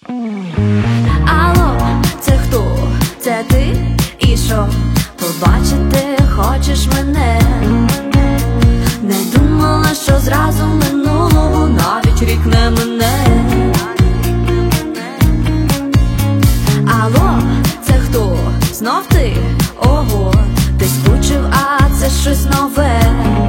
Алло, це хто? Це ти? І що? Побачити хочеш мене? Не думала, що зразу минулого навіть рік не мене. Алло, це хто? Знов ти? Ого, ти скучив, а це щось нове.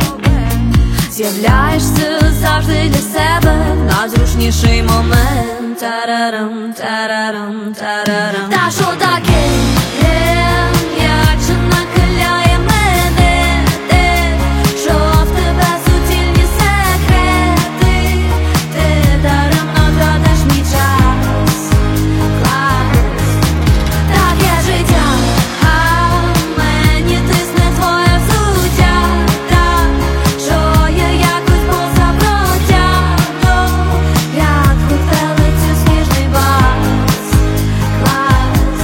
З'являєшся завжди для себе в найзручніший момент. Тарарам, тарарам, тарарам. Та що таке? Як же нахиляє мене те, що в тебе суцільні секрети. Ти даремно тратиш мій час. Клас, таке життя, а мені тисне твоє взуття. Так, що я якось поза протягну, як хутелицю сніжний бас. Клас.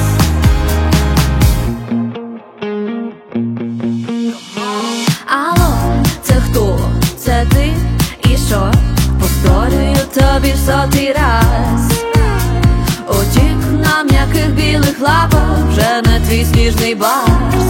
Алло, це хто? Це ти? І що? Повторюю тобі в сотий раз. Утік на м'яких білих лапах, вже не твій сніжний барс.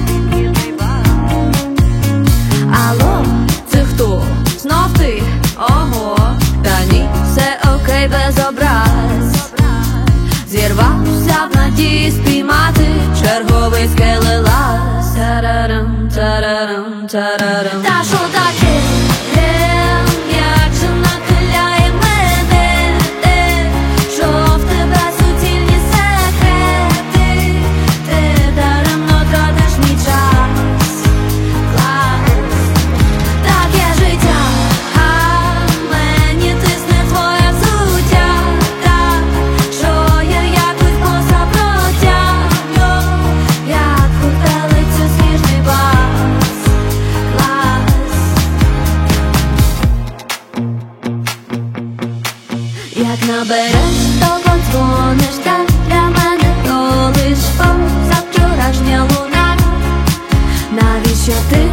Алло, це хто? Знов ти? Ого, та ні, все окей, без образ. Зірвався в надії спіймати черговий скелелаз. Тарарам, тарарам, тарарам. Та що таке? Як же нахиляє мене те, що в тебе суцільні секрети. Ти даремно тратиш мій час. Клас, таке життя, а мені тисне твоє взуття. Так, що я якось поза протягну, як хутелицю сніжний бас. Клас. Як набереш, то подзвониш, так для мене то лиш позавчорашня луна. Навіщо ти